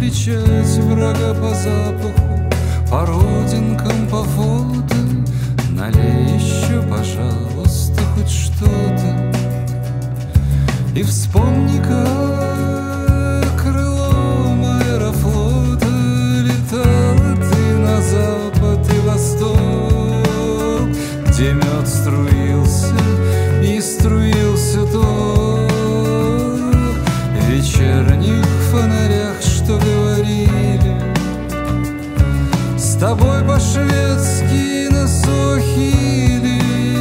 различать врага по запаху, по родинкам, по фото. Налей еще, пожалуйста, хоть что-то. И вспомни, как крылом аэрофлота летала ты на запад и восток, где мед струился и струился ток. В вечерних фонарях, что говорили с тобой по-шведски на Суахили,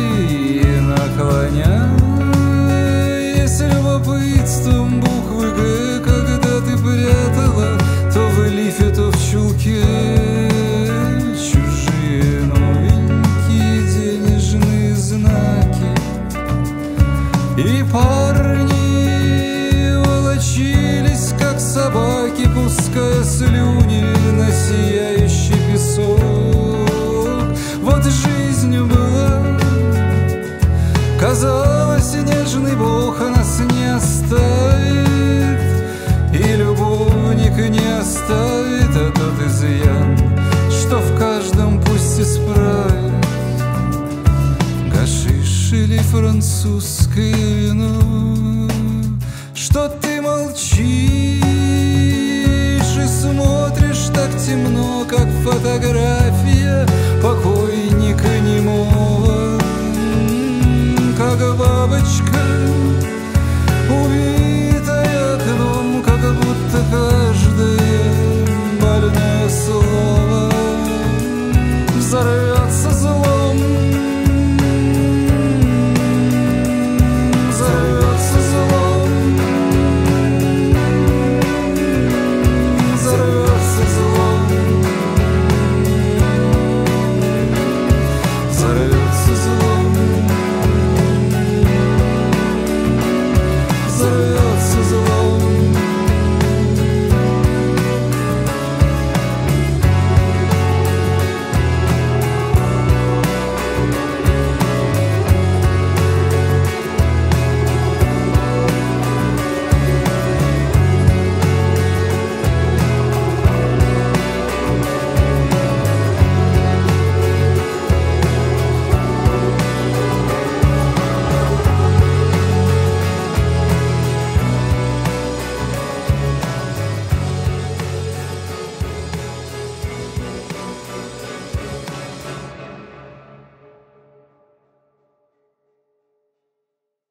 наклоняясь любопытством буквы «Г», когда ты прятала то в лифе, то в чулке чужие новенькие денежные знаки. И парни волочились, как собаки, пуская слюни на сияющий песок. Вот жизнь была, казалось, нежный Бог нас не оставит, и любовник не оставит, а тот изъян, что в каждом пусть исправит. Гашиш или французское вино, что ты молчишь и смотришь так темно, как фотография